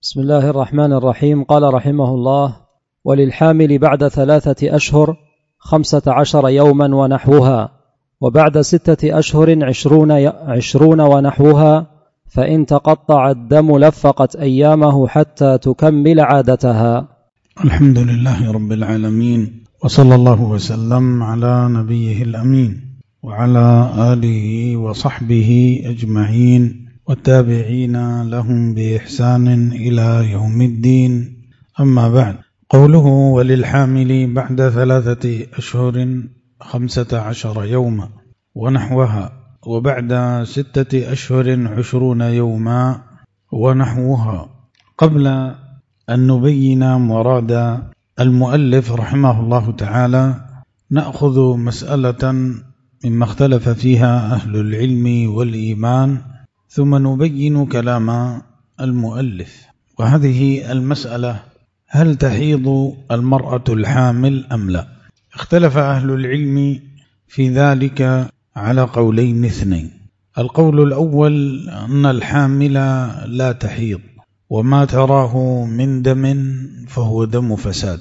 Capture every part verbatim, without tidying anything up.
بسم الله الرحمن الرحيم. قال رحمه الله: وللحامل بعد ثلاثة أشهر خمسة عشر يوما ونحوها، وبعد ستة أشهر عشرون, عشرون ونحوها، فإن تقطع الدم لفقت أيامه حتى تكمل عادتها. الحمد لله رب العالمين، وصلى الله وسلم على نبيه الأمين وعلى آله وصحبه أجمعين والتابعين لهم بإحسان إلى يوم الدين. أما بعد، قوله وللحامل بعد ثلاثة أشهر خمسة عشر يوما ونحوها، وبعد ستة أشهر عشرون يوما ونحوها. قبل أن نبين مراد المؤلف رحمه الله تعالى، نأخذ مسألة مما اختلف فيها أهل العلم والإيمان، ثم نبين كلام المؤلف. وهذه المسألة: هل تحيض المرأة الحامل أم لا؟ اختلف أهل العلم في ذلك على قولين اثنين. القول الأول أن الحامل لا تحيض، وما تراه من دم فهو دم فساد،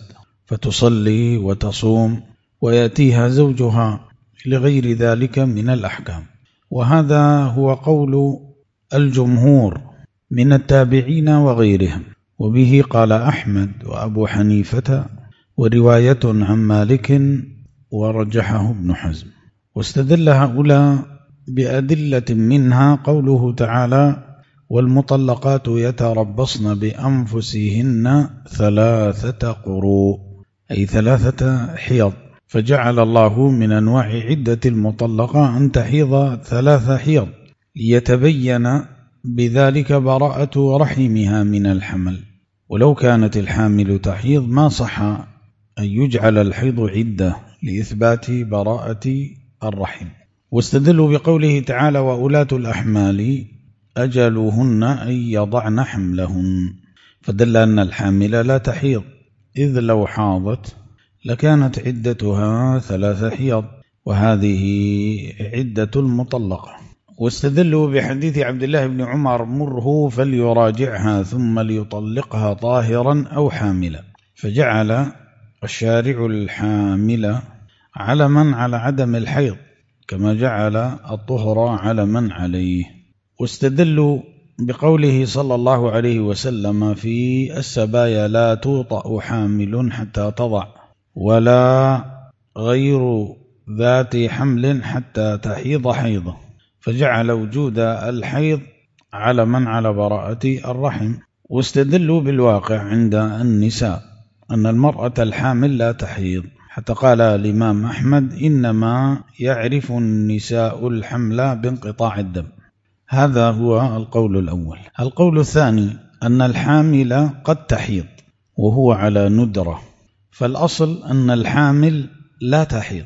فتصلي وتصوم ويأتيها زوجها لغير ذلك من الأحكام. وهذا هو قول الجمهور من التابعين وغيرهم، وبه قال أحمد وأبو حنيفة، ورواية عن مالك ورجحه ابن حزم. واستدل هؤلاء بأدلة منها قوله تعالى: والمطلقات يتربصن بأنفسهن ثلاثة قروء، أي ثلاثة حيض. فجعل الله من أنواع عدة المطلقة أن تحيض ثلاث حيض، ليتبين بذلك براءة رحمها من الحمل. ولو كانت الحامل تحيض ما صح أن يجعل الحيض عدة لإثبات براءة الرحم. واستدلوا بقوله تعالى: وأولاة الأحمال أجلهن أن يضعن حملهن، فدل أن الحامل لا تحيض، إذ لو حاضت لكانت عدتها ثلاث حيض، وهذه عدة المطلقة. واستدلوا بحديث عبد الله بن عمر: مره فليراجعها ثم ليطلقها طاهرا أو حاملا، فجعل الشارع الحامل علما على عدم الحيض، كما جعل الطهر علما عليه. واستدلوا بقوله صلى الله عليه وسلم في السبايا: لا توطأ حامل حتى تضع، ولا غير ذات حمل حتى تحيض حيضة، فجعل وجود الحيض علما على براءة الرحم. واستدلوا بالواقع عند النساء أن المرأة الحامل لا تحيض، حتى قال الإمام أحمد: إنما يعرف النساء الحمل بانقطاع الدم. هذا هو القول الأول. القول الثاني أن الحامل قد تحيض وهو على ندرة، فالأصل أن الحامل لا تحيض،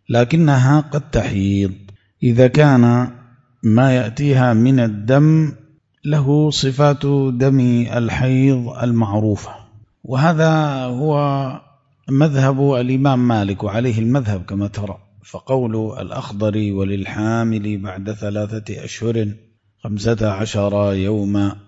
لكنها قد تحيض إذا كان ما يأتيها من الدم له صفات دم الحيض المعروفة. وهذا هو مذهب الإمام مالك، وعليه المذهب كما ترى. فقول الأخضر: وللحامل بعد ثلاثة أشهر خمسة عشر يوما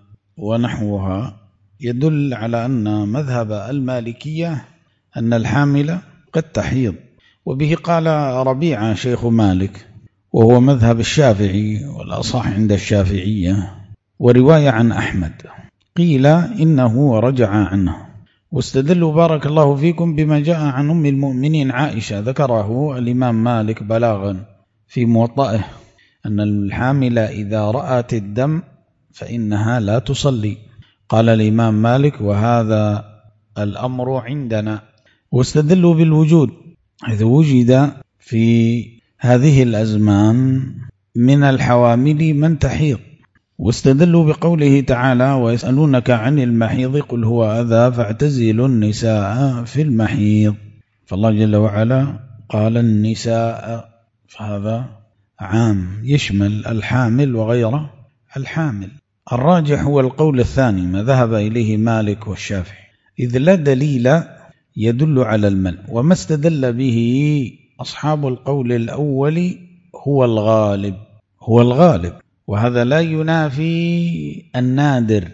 ونحوها، يدل على أن مذهب المالكية أن الحامل قد تحيض. وبه قال ربيعة شيخ مالك، وهو مذهب الشافعي والأصح عند الشافعية. ورواية عن أحمد قيل إنه رجع عنه. واستدلوا بارك الله فيكم بما جاء عن أم المؤمنين عائشة، ذكره الإمام مالك بلاغا في موطئه، أن الحامل إذا رأت الدم فإنها لا تصلي. قال الإمام مالك: وهذا الأمر عندنا. واستدلوا بالوجود، إذ وجد في هذه الأزمان من الحوامل من تحيض. واستدلوا بقوله تعالى: ويسألونك عن المحيض قل هو أذى فاعتزلوا النساء في المحيض. فالله جل وعلا قال النساء، فهذا عام يشمل الحامل وغير الحامل. الراجح هو القول الثاني، ما ذهب إليه مالك والشافعي، إذ لا دليل يدل على المنع. وما استدل به أصحاب القول الأول هو الغالب، هو الغالب. وهذا لا ينافي النادر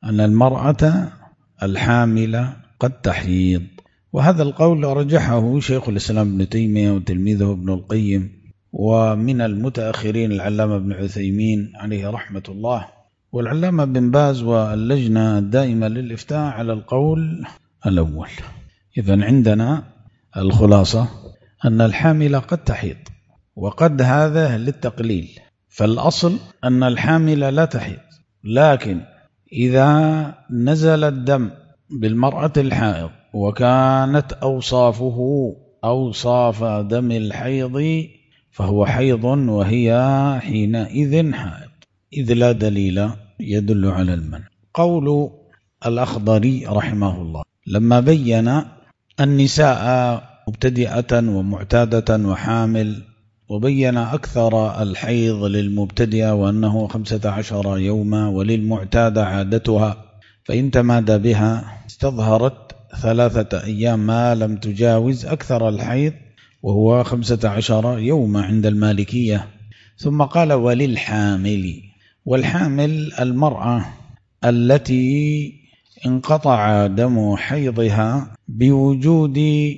أن المرأة الحاملة قد تحيض، وهذا القول رجحه شيخ الإسلام ابن تيمية وتلميذه ابن القيم، ومن المتأخرين العلامة ابن عثيمين عليه رحمة الله، والعلامة بن باز واللجنة الدائمة للإفتاء على القول الأول. إذن عندنا الخلاصة أن الحامل قد تحيض، وقد هذا للتقليل، فالأصل أن الحامل لا تحيض، لكن إذا نزل الدم بالمرأة الحائض وكانت أوصافه أوصاف دم الحيض فهو حيض، وهي حينئذ حائض، إذ لا دليل يدل على المنع. قول الأخضري رحمه الله لما بين النساء مبتدئة ومعتادة وحامل، وبين أكثر الحيض للمبتدئة وأنه خمسة عشر يوما، وللمعتادة عادتها فإن تمادى بها استظهرت ثلاثة أيام ما لم تجاوز أكثر الحيض وهو خمسة عشر يوما عند المالكية. ثم قال وللحامل، والحامل المرأة التي انقطع دم حيضها بوجود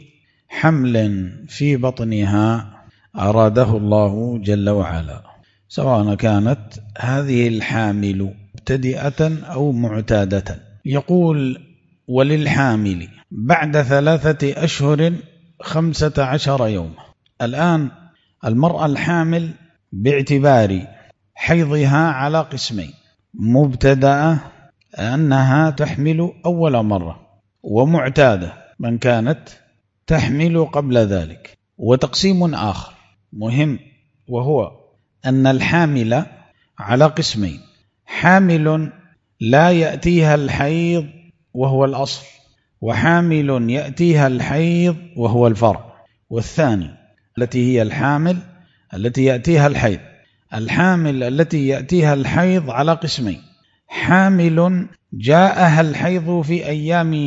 حمل في بطنها أراده الله جل وعلا، سواء كانت هذه الحامل مبتدئة أو معتادة. يقول وللحامل بعد ثلاثة أشهر خمسة عشر يوم. الآن المرأة الحامل باعتبار حيضها على قسمين: مبتدأة أنها تحمل أول مرة، ومعتادة من كانت تحمل قبل ذلك. وتقسيم آخر مهم، وهو أن الحامل على قسمين: حامل لا يأتيها الحيض وهو الأصل، وحامل يأتيها الحيض وهو الفرع. والثاني التي هي الحامل التي يأتيها الحيض. الحامل التي يأتيها الحيض على قسمين: حامل جاءها الحيض في أيام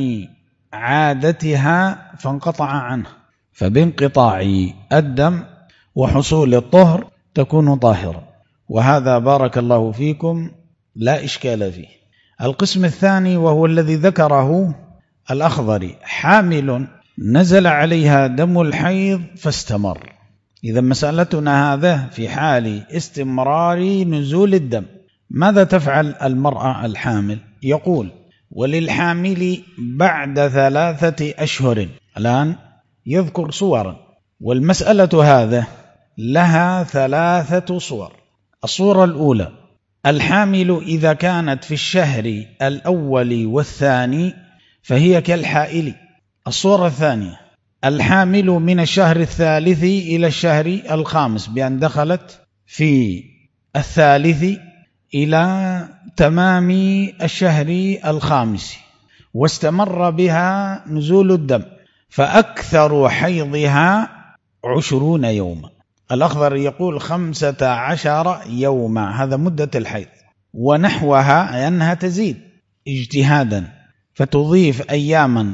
عادتها فانقطع عنه، فبانقطاع الدم وحصول الطهر تكون طاهرة، وهذا بارك الله فيكم لا إشكال فيه. القسم الثاني وهو الذي ذكره الأخضري: حامل نزل عليها دم الحيض فاستمر. إذا مسألتنا هذا في حال استمرار نزول الدم، ماذا تفعل المرأة الحامل؟ يقول وللحامل بعد ثلاثة أشهر. الآن يذكر صورا، والمسألة هذا لها ثلاثة صور. الصورة الأولى: الحامل إذا كانت في الشهر الأول والثاني فهي كالحائل. الصورة الثانية: الحامل من الشهر الثالث إلى الشهر الخامس، بأن دخلت في الثالث إلى تمام الشهر الخامس واستمر بها نزول الدم، فأكثر حيضها عشرون يوما. الأخضر يقول خمسة عشر يوما، هذا مدة الحيض، ونحوها أنها تزيد اجتهادا فتضيف أياما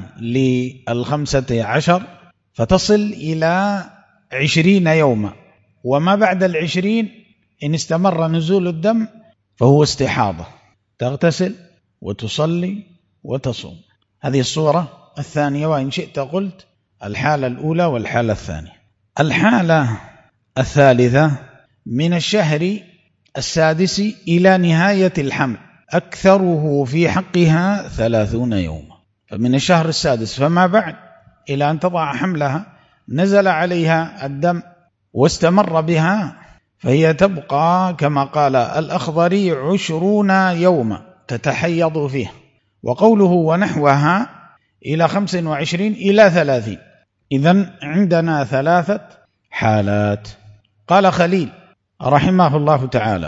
للخمسة عشر فتصل إلى عشرين يوما، وما بعد العشرين إن استمر نزول الدم فهو استحاضة، تغتسل وتصلي وتصوم. هذه الصورة الثانية، وإن شئت قلت الحالة الأولى والحالة الثانية. الحالة الثالثة: من الشهر السادس إلى نهاية الحمل، أكثره في حقها ثلاثون يوما. فمن الشهر السادس فما بعد إلى أن تضع حملها نزل عليها الدم واستمر بها، فهي تبقى كما قال الأخضري عشرون يوما تتحيض فيه. وقوله ونحوها إلى خمس وعشرين إلى ثلاثين. إذن عندنا ثلاثة حالات. قال خليل رحمه الله تعالى: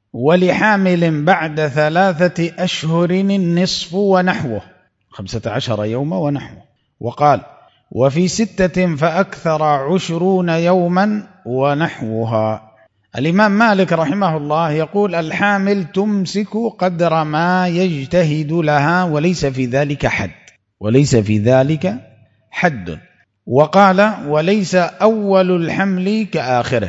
ولحامل بعد ثلاثة أشهر النصف ونحوه، خمسة عشر يوما ونحوه. وقال: وفي ستة فأكثر عشرون يوما ونحوها. الإمام مالك رحمه الله يقول: الحامل تمسك قدر ما يجتهد لها وليس في ذلك حد، وليس في ذلك حد. وقال: وليس أول الحمل كآخره.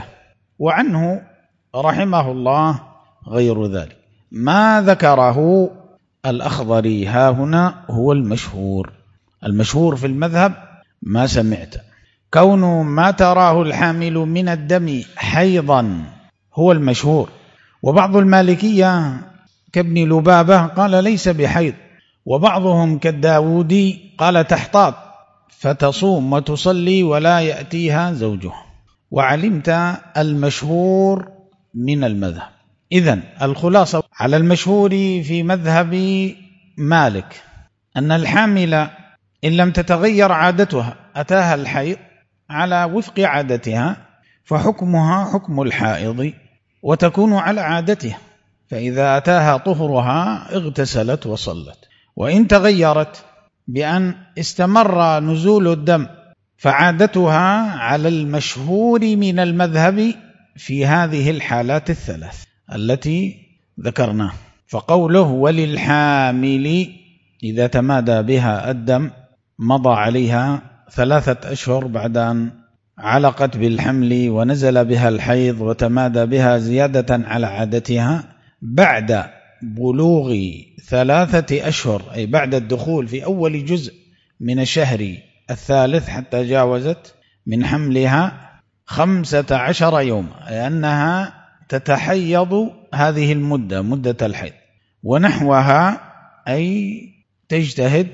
وعنه رحمه الله غير ذلك. ما ذكره الأخضري ها هنا هو المشهور. المشهور في المذهب ما سمعت كون ما تراه الحامل من الدم حيضا هو المشهور. وبعض المالكية كابن لبابة قال ليس بحيض، وبعضهم كالداودي قال تحتاط فتصوم وتصلي ولا يأتيها زوجها. وعلمت المشهور من المذهب. إذن الخلاصة على المشهور في مذهب مالك أن الحامل إن لم تتغير عادتها أتاها الحيض على وفق عادتها فحكمها حكم الحائض وتكون على عادتها، فإذا أتاها طهرها اغتسلت وصلت. وإن تغيرت بأن استمر نزول الدم فعادتها على المشهور من المذهب في هذه الحالات الثلاث التي ذكرناها. فقوله وللحامل إذا تمادى بها الدم مضى عليها ثلاثة أشهر بعد أن علقت بالحمل ونزل بها الحيض وتمادى بها زيادة على عادتها بعد بلوغ ثلاثة أشهر، أي بعد الدخول في أول جزء من الشهر الثالث حتى جاوزت من حملها خمسة عشر يوم، أي أنها تتحيض هذه المدة مدة الحيض ونحوها، أي تجتهد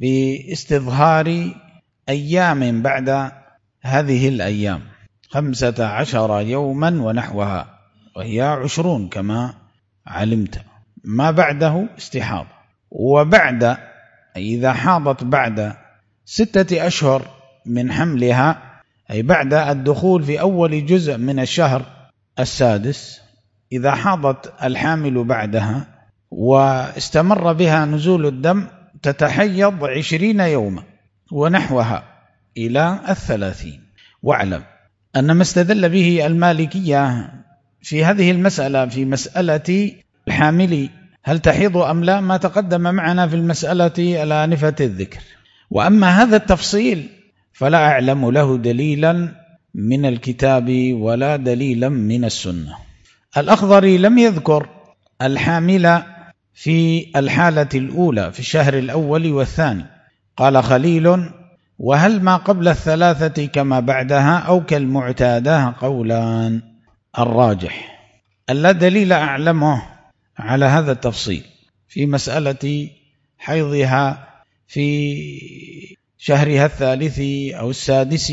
باستظهار أيام بعد هذه الأيام خمسة عشر يوما ونحوها، وهي عشرون كما علمت. ما بعده استحاض. وبعد إذا حاضت بعد ستة أشهر من حملها، أي بعد الدخول في أول جزء من الشهر السادس، إذا حاضت الحامل بعدها واستمر بها نزول الدم تتحيض عشرين يوما ونحوها إلى الثلاثين. واعلم أن ما استدل به المالكية في هذه المسألة في مسألة الحامل هل تحيض أم لا ما تقدم معنا في المسألة الآنفة الذكر. وأما هذا التفصيل فلا أعلم له دليلا من الكتاب ولا دليلا من السنة. الأخضري لم يذكر الحامل في الحالة الأولى في الشهر الأول والثاني، قال خليل وهل ما قبل الثلاثة كما بعدها أو كالمعتادة قولان. الراجح ألا دليل أعلمه على هذا التفصيل في مسألة حيضها في شهرها الثالث أو السادس.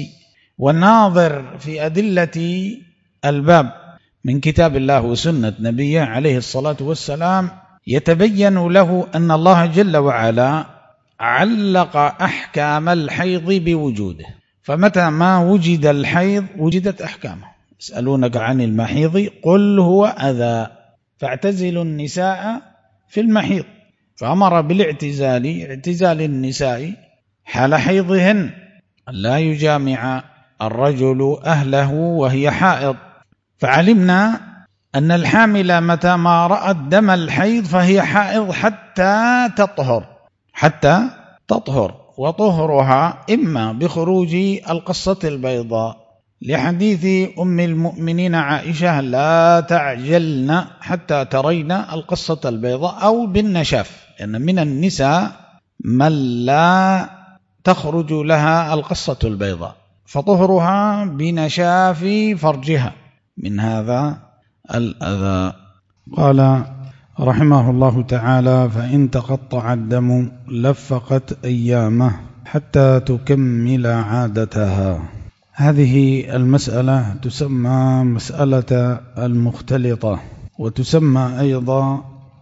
والناظر في أدلة الباب من كتاب الله وسنة نبيه عليه الصلاة والسلام يتبين له أن الله جل وعلا علق أحكام الحيض بوجوده، فمتى ما وجد الحيض وجدت أحكامه. يسألونك عن المحيض قل هو أذى فاعتزلوا النساء في المحيض، فأمر بالاعتزال اعتزال النساء حال حيضهن، لا يجامع الرجل أهله وهي حائض. فعلمنا أن الحامل متى ما رأت دم الحيض فهي حائض حتى تطهر حتى تطهر وطهرها إما بخروج القصة البيضاء لحديث أم المؤمنين عائشة لا تعجلن حتى ترين القصة البيضاء، أو بالنشاف، لأن يعني من النساء من لا تخرج لها القصة البيضاء فطهرها بنشاف فرجها من هذا الأذى. قال رحمه الله تعالى فإن تقطع الدم لفقت أيامه حتى تكمل عادتها. هذه المسألة تسمى مسألة المختلطة، وتسمى أيضا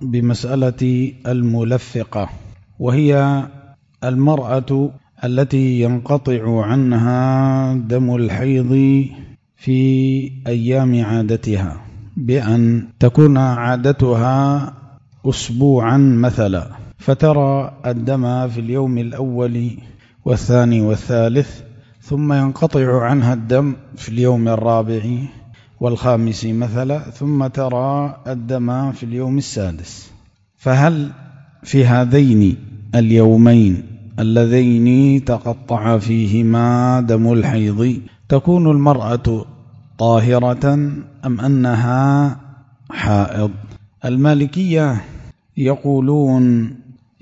بمسألة الملفقة، وهي المرأة التي ينقطع عنها دم الحيض في أيام عادتها، بأن تكون عادتها أسبوعا مثلا، فترى الدم في اليوم الأول والثاني والثالث، ثم ينقطع عنها الدم في اليوم الرابع والخامس مثلا، ثم ترى الدم في اليوم السادس. فهل في هذين اليومين اللذين تقطع فيهما دم الحيض تكون المرأة طاهرة أم أنها حائض؟ المالكية يقولون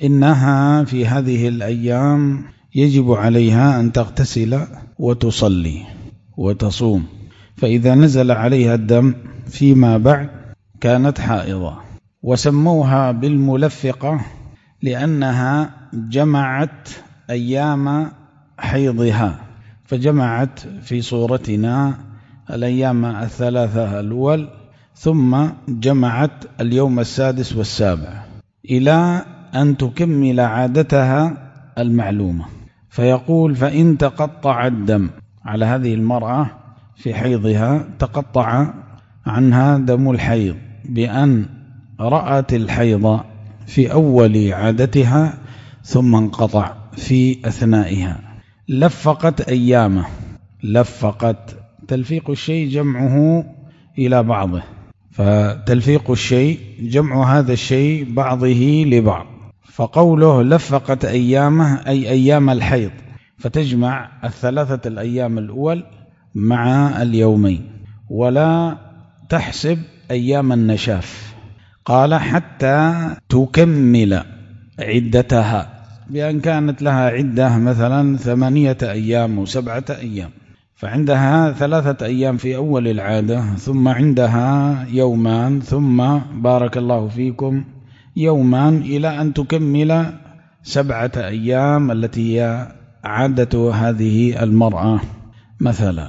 إنها في هذه الأيام يجب عليها أن تغتسل وتصلي وتصوم، فإذا نزل عليها الدم فيما بعد كانت حائضة. وسموها بالملفقة لأنها جمعت أيام حيضها، فجمعت في صورتنا الأيام الثلاثة الأول، ثم جمعت اليوم السادس والسابع إلى أن تكمل عادتها المعلومة. فيقول فإن تقطع الدم على هذه المرأة في حيضها، تقطع عنها دم الحيض بأن رأت الحيض في أول عادتها ثم انقطع في أثنائها، لفقت أيامه. لفقت، تلفيق الشيء جمعه إلى بعضه، فتلفيق الشيء جمع هذا الشيء بعضه لبعض، فقوله لفقت أيامه أي أيام الحيض، فتجمع الثلاثة الأيام الأول مع اليومين، ولا تحسب أيام النشاف. قال حتى تكمل عدتها، بأن كانت لها عدة مثلا ثمانية أيام وسبعة أيام، فعندها ثلاثة أيام في أول العادة، ثم عندها يومان، ثم بارك الله فيكم يومان، إلى أن تكمل سبعة أيام التي هي عادة هذه المرأة مثلا.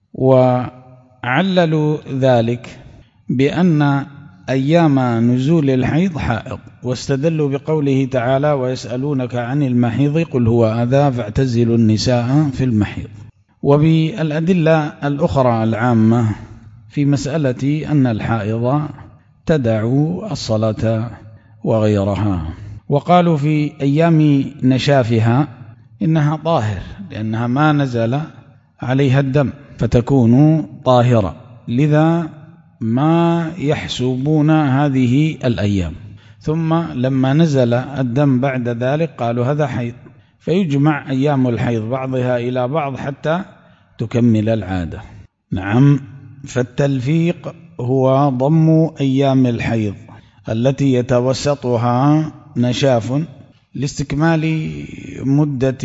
وعللوا ذلك بأن أيام نزول الحيض حائض، واستدلوا بقوله تعالى ويسألونك عن المحيض قل هو أذى فاعتزلوا النساء في المحيض. وبالأدلة الأخرى العامة في مسألة أن الحائض تدع الصلاة وغيرها. وقالوا في أيام نشافها إنها طاهر، لأنها ما نزل عليها الدم فتكون طاهرة، لذا ما يحسبون هذه الأيام. ثم لما نزل الدم بعد ذلك قالوا هذا حيض، فيجمع أيام الحيض بعضها إلى بعض حتى تكمل العادة. نعم، فالتلفيق هو ضم أيام الحيض التي يتوسطها نشاف لاستكمال مدة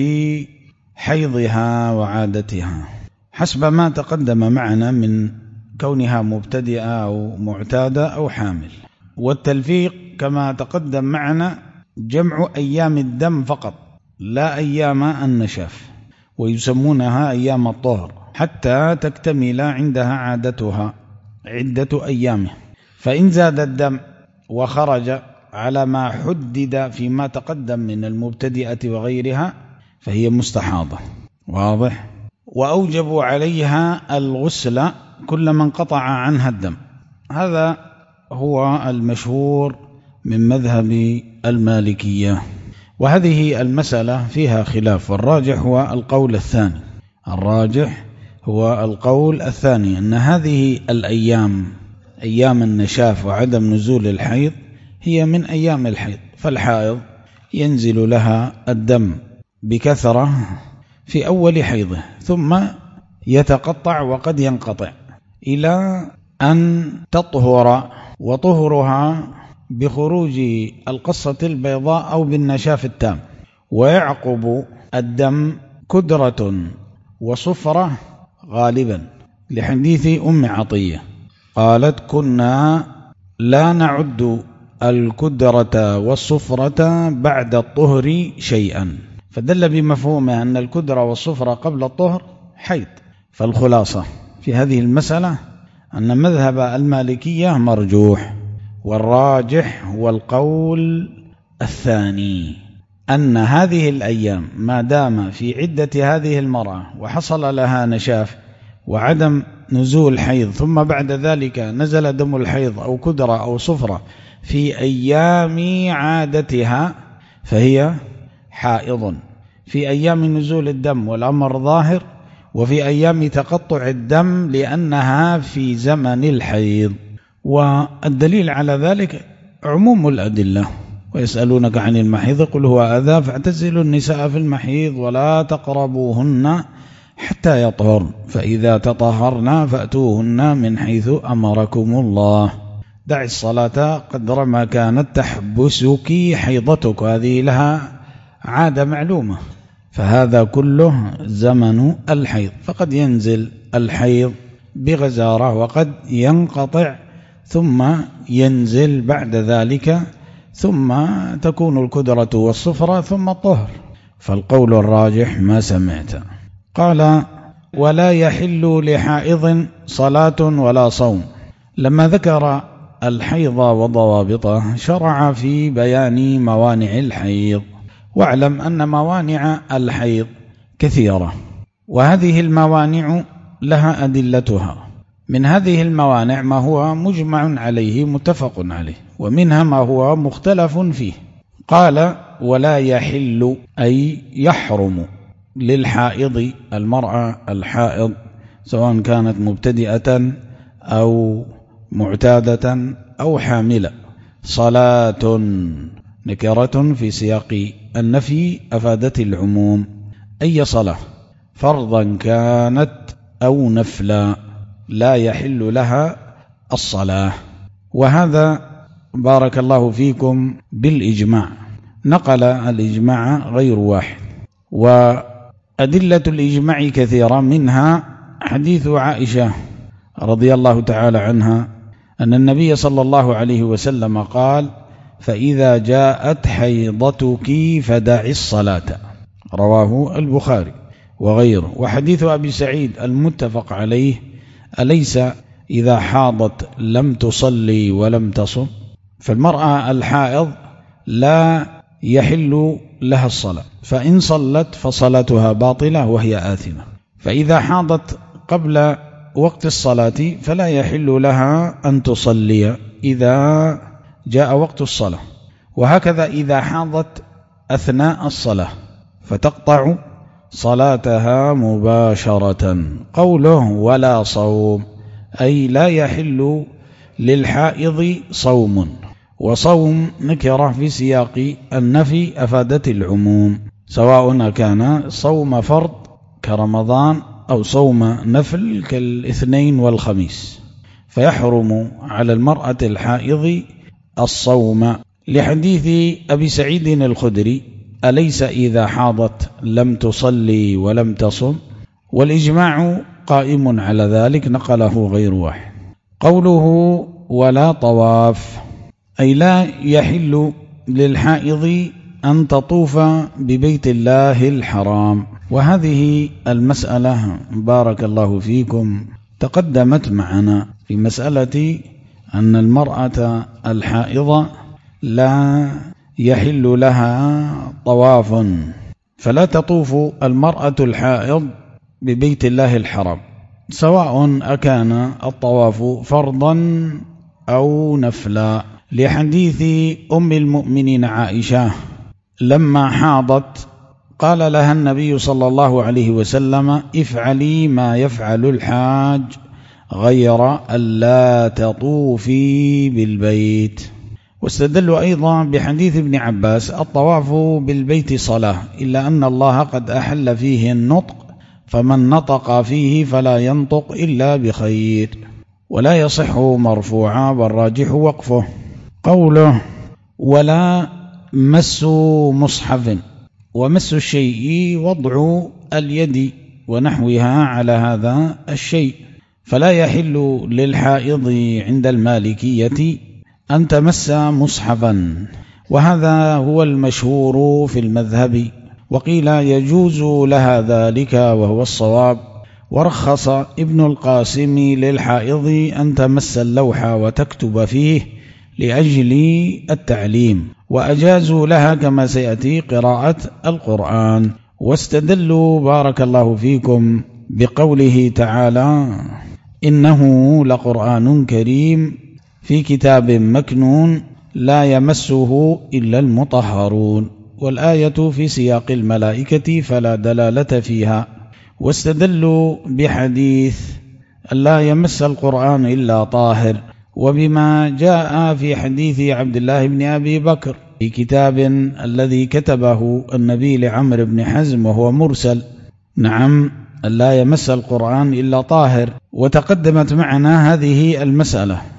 حيضها وعادتها، حسب ما تقدم معنا من كونها مبتدئة أو معتادة أو حامل. والتلفيق كما تقدم معنا جمع أيام الدم فقط، لا أيام النشاف، ويسمونها أيام الطهر حتى تكتمل عندها عادتها عدة أيامه. فإن زاد الدم وخرج على ما حدد فيما تقدم من المبتدئة وغيرها فهي مستحاضة، واضح. وأوجبوا عليها الغسل كلما انقطع عنها الدم، هذا هو المشهور من مذهب المالكية. وهذه المسألة فيها خلاف، والراجح هو القول الثاني الراجح هو القول الثاني أن هذه الأيام أيام النشاف وعدم نزول الحيض هي من أيام الحيض، فالحائض ينزل لها الدم بكثرة في أول حيضه، ثم يتقطع وقد ينقطع إلى أن تطهر، وطهرها بخروج القصة البيضاء أو بالنشاف التام. ويعقب الدم كدرة وصفرة غالبا، لحديث أم عطية قالت كنا لا نعد الكدرة والصفرة بعد الطهر شيئا، فدل بمفهومه أن الكدرة والصفرة قبل الطهر حيض. فالخلاصة في هذه المسألة أن مذهب المالكية مرجوح، والراجح هو القول الثاني أن هذه الأيام ما دام في عدة هذه المرأة وحصل لها نشاف وعدم نزول حيض، ثم بعد ذلك نزل دم الحيض أو كدرة أو صفرة في أيام عادتها فهي حائض، في أيام نزول الدم والأمر ظاهر، وفي أيام تقطع الدم لأنها في زمن الحيض. والدليل على ذلك عموم الأدلة ويسألونك عن المحيض قل هو أذى فاعتزلوا النساء في المحيض ولا تقربوهن حتى يطهرن فإذا تطهرن فأتوهن من حيث أمركم الله. دع الصلاة قدر ما كانت تحبسك حيضتك، هذه لها عادة معلومة، فهذا كله زمن الحيض. فقد ينزل الحيض بغزارة وقد ينقطع ثم ينزل بعد ذلك، ثم تكون الكدرة والصفرة ثم الطهر. فالقول الراجح ما سمعت. قال: ولا يحل لحائض صلاة ولا صوم. لما ذكر الحيض وضوابطه شرع في بيان موانع الحيض. واعلم أن موانع الحيض كثيرة، وهذه الموانع لها أدلتها. من هذه الموانع ما هو مجمع عليه متفق عليه، ومنها ما هو مختلف فيه. قال: ولا يحل أي يحرم للحائض، المرأة الحائض سواء كانت مبتدئة أو معتادة أو حاملة، صلاة نكرة في سياق النفي أفادت العموم، أي صلاة فرضا كانت أو نفلا لا يحل لها الصلاة. وهذا بارك الله فيكم بالإجماع، نقل الإجماع غير واحد، وأدلة الإجماع كثيرة، منها حديث عائشة رضي الله تعالى عنها أن النبي صلى الله عليه وسلم قال: فإذا جاءت حيضتك فدعي الصلاة، رواه البخاري وغيره. وحديث أبي سعيد المتفق عليه: أليس إذا حاضت لم تصلي ولم تصم؟ فالمرأة الحائض لا يحل لها الصلاة، فإن صلت فصلاتها باطلة وهي آثمة. فإذا حاضت قبل وقت الصلاة فلا يحل لها أن تصلي إذا جاء وقت الصلاة، وهكذا إذا حاضت أثناء الصلاة فتقطع صلاتها مباشرة. قوله ولا صوم أي لا يحل للحائض صوم، وصوم نكرة في سياق النفي أفادت العموم، سواء كان صوم فرض كرمضان أو صوم نفل كالاثنين والخميس، فيحرم على المرأة الحائض الصوم، لحديث أبي سعيد الخدري: أليس إذا حاضت لم تصلي ولم تصم؟ والإجماع قائم على ذلك، نقله غير واحد. قوله ولا طواف أي لا يحل للحائض أن تطوف ببيت الله الحرام. وهذه المسألة بارك الله فيكم تقدمت معنا في مسألة أن المرأة الحائضة لا يحل لها طواف، فلا تطوف المرأة الحائض ببيت الله الحرام، سواء أكان الطواف فرضا أو نفلا، لحديث أم المؤمنين عائشة لما حاضت قال لها النبي صلى الله عليه وسلم: افعلي ما يفعل الحاج غير ألا تطوفي بالبيت. واستدلوا أيضا بحديث ابن عباس: الطواف بالبيت صلاة، إلا أن الله قد أحل فيه النطق، فمن نطق فيه فلا ينطق إلا بخير، ولا يصح مرفوعا والراجح وقفه. قوله ولا مس مصحف، ومس الشيء وضع اليد ونحوها على هذا الشيء، فلا يحل للحائض عند المالكية أن تمس مصحفا، وهذا هو المشهور في المذهب، وقيل يجوز لها ذلك وهو الصواب. ورخص ابن القاسم للحائض أن تمس اللوح وتكتب فيه لأجل التعليم، وأجازوا لها كما سيأتي قراءة القرآن. واستدلوا بارك الله فيكم بقوله تعالى: إنه لقرآن كريم في كتاب مكنون لا يمسه إلا المطهرون، والآية في سياق الملائكة فلا دلالة فيها. واستدلوا بحديث لا يمس القرآن إلا طاهر، وبما جاء في حديث عبد الله بن أبي بكر في كتاب الذي كتبه النبي لعمرو بن حزم وهو مرسل، نعم لا يمس القرآن إلا طاهر. وتقدمت معنا هذه المسألة،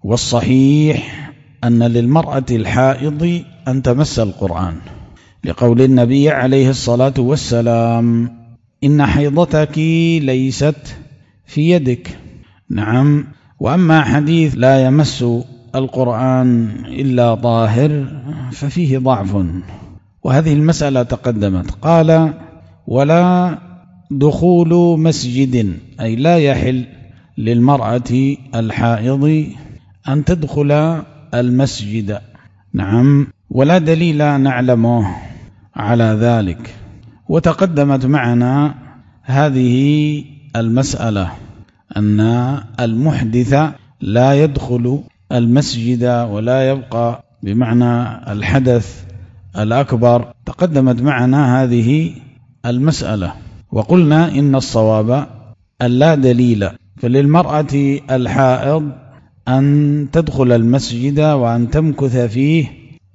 والصحيح أن للمرأة الحائض أن تمس القرآن، لقول النبي عليه الصلاة والسلام: إن حيضتك ليست في يدك. نعم. وأما حديث لا يمس القرآن إلا طاهر ففيه ضعف، وهذه المسألة تقدمت. قال: ولا دخول مسجد، أي لا يحل للمرأة الحائض أن تدخل المسجد. نعم. ولا دليل نعلمه على ذلك. وتقدمت معنا هذه المسألة أن المحدث لا يدخل المسجد ولا يبقى، بمعنى الحدث الأكبر. تقدمت معنا هذه المسألة، وقلنا إن الصواب أن لا دليل، فللمرأة الحائض أن تدخل المسجد وأن تمكث فيه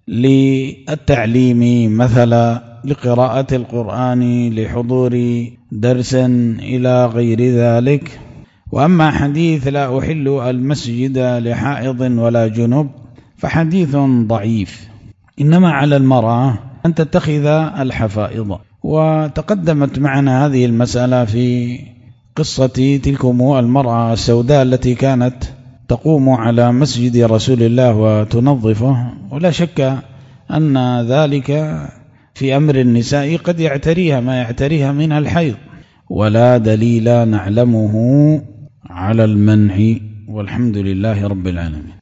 للتعليم مثلا، لقراءة القرآن، لحضور درس إلى غير ذلك. وأما حديث لا أحل المسجد لحائض ولا جنب فحديث ضعيف، إنما على المرأة أن تتخذ الحفائض. وتقدمت معنا هذه المسألة في قصة تلكم المرأة السوداء التي كانت تقوم على مسجد رسول الله وتنظفه، ولا شك أن ذلك في أمر النساء قد يعتريها ما يعتريها من الحيض، ولا دليل نعلمه على المنع، والحمد لله رب العالمين.